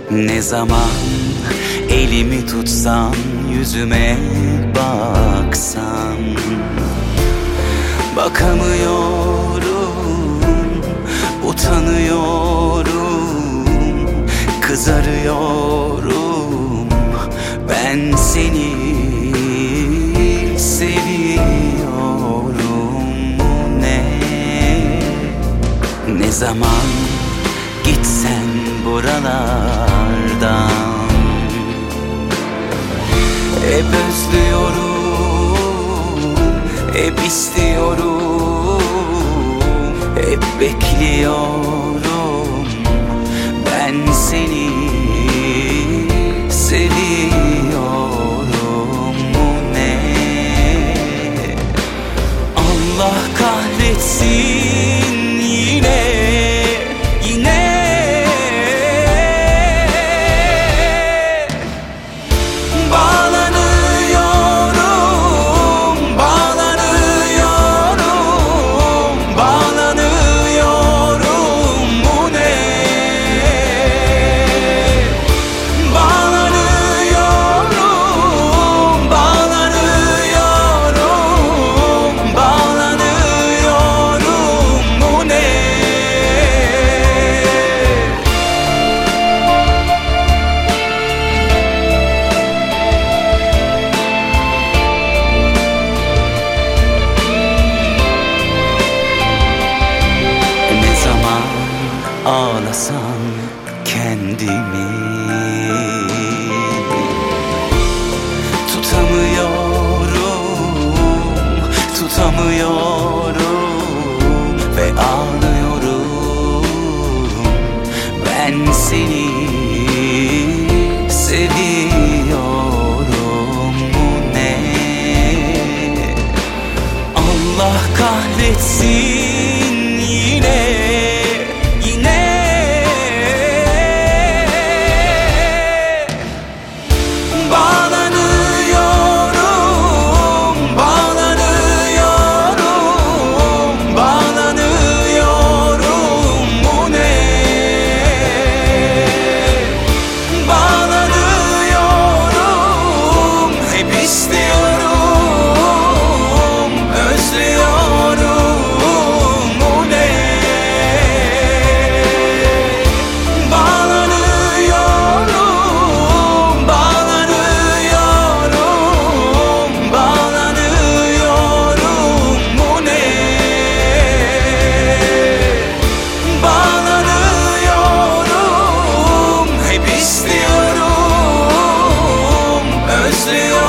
Ne zaman elimi tutsan, yüzüme baksan, bakamıyorum, utanıyorum, kızarıyorum. Ben seni seviyorum. Ne zaman gitsen buralardan, hep özlüyorum, hep istiyorum, hep bekliyorum. Ben seni seviyorum. Ne? Allah kahretsin yine. Ağlasam kendimi tutamıyorum ve ağlıyorum. Ben seni seviyorum. Ne? Allah kahretsin yine. See you.